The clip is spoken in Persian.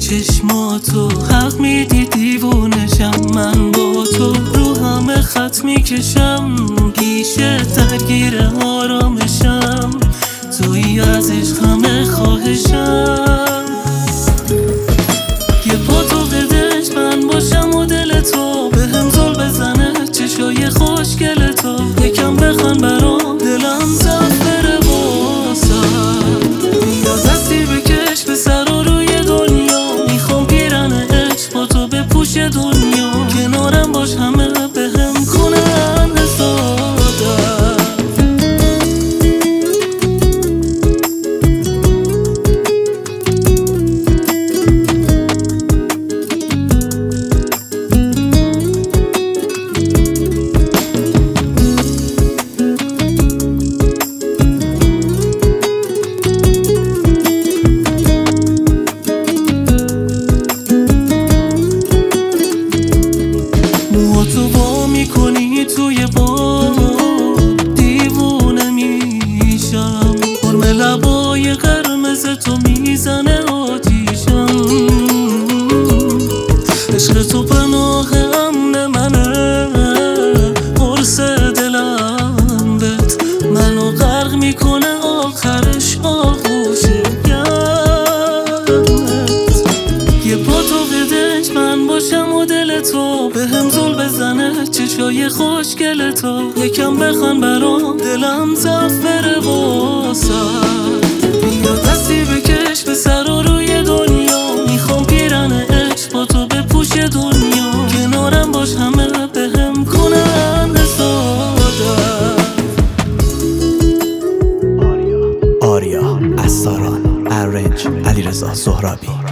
چشماتو حق میدی دیوونشم، من با تو رو همه خط میکشم، پیشه درگیر آرامشم، توی از عشق همه خواهشم. یه پا تو قدش من باشم و دل تو به هم زل بزنه، چشای خوشگل تو یکم بخوان برام، دلم زد بره واسم. بیا دستی بکش به سر و روی دنیا، میخوام پیرن عشق با تو بپوش دنیا، کنارم باش همه به هم کنن حسادم. تو با میکنی توی با دیوونه میشم، حرم لبای قرمز تو میزنه آتیشم، عشق تو پناه امن منه، قرص دلم بهت منو غرق میکنه، آخرش آغوش گرمت. یه پا تو قدش من باشم و دل تو به هم زل بزنه، چشای خوشگل تو یکم بخوان برام، دلم زد بره واسم. بیا دستی بکش به سر و روی دنیا، میخوام پیرن عشق با تو بپوش دنیا، کنارم باش همه به هم کنن حسادم. آریا اساران، ارنج علیرضا سهرابی.